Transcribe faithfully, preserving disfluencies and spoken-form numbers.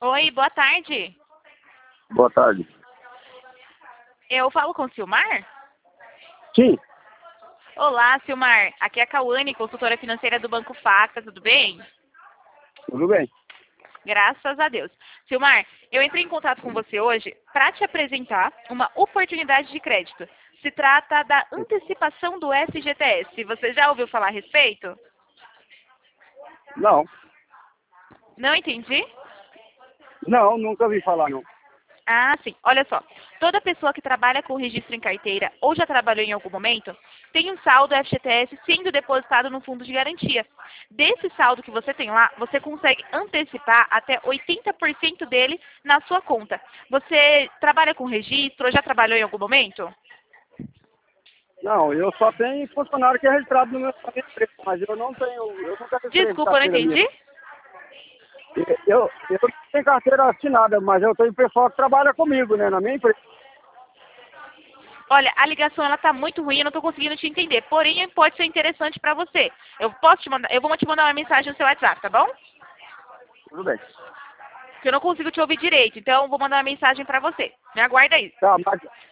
Oi, boa tarde. Boa tarde. Eu falo com o Silmar? Sim, Olá, Silmar. Aqui é a Cauane, consultora financeira do Banco Facta, tudo bem? tudo bem. Graças a Deus. Silmar, eu entrei em contato com você hoje para te apresentar uma oportunidade de crédito. Se trata da antecipação do F G T S. Você já ouviu falar a respeito? Não, Não entendi? não, nunca ouvi falar, não. Ah, sim. Olha só. Toda pessoa que trabalha com registro em carteira ou já trabalhou em algum momento tem um saldo F G T S sendo depositado no fundo de garantia. Desse saldo que você tem lá, você consegue antecipar até oitenta por cento dele na sua conta. Você trabalha com registro ou já trabalhou em algum momento? Não, eu só tenho funcionário que é registrado no meu empresa, mas eu não tenho, eu nunca registrei Desculpa, eu não carteira minha. entendi. Eu, eu não tenho carteira assinada, mas eu tenho pessoal que trabalha comigo, né, na minha empresa. Olha, a ligação ela tá muito ruim, eu não estou conseguindo te entender. Porém, pode ser interessante para você. Eu posso te mandar, eu vou te mandar uma mensagem no seu WhatsApp, tá bom? Tudo bem. Porque eu não consigo te ouvir direito, então eu vou mandar uma mensagem para você. Me aguarda aí. Tá, mas